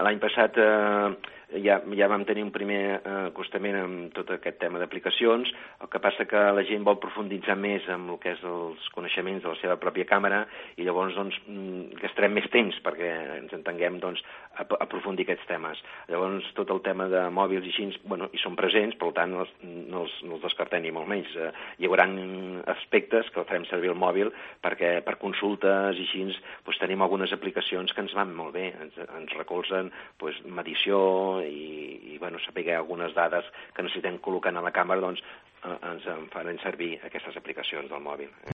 L'any passat ja vam tenir un primer acostament amb tot aquest tema d'aplicacions, el que passa que la gent vol profunditzar més en el que és els coneixements de la seva pròpia càmera i llavors gastarem més temps perquè ens entenguem a aprofundir aquests temes. Llavors tot el tema de mòbils i així, hi són presents, per tant no els descartem ni molt menys. Hi haurà aspectes que farem servir el mòbil perquè per consultes i així tenim algunes aplicacions que ens van molt bé, ens recolzen medició i saber algunes dades que necessitem col·locar a la càmera, ens faran servir aquestes aplicacions del mòbil.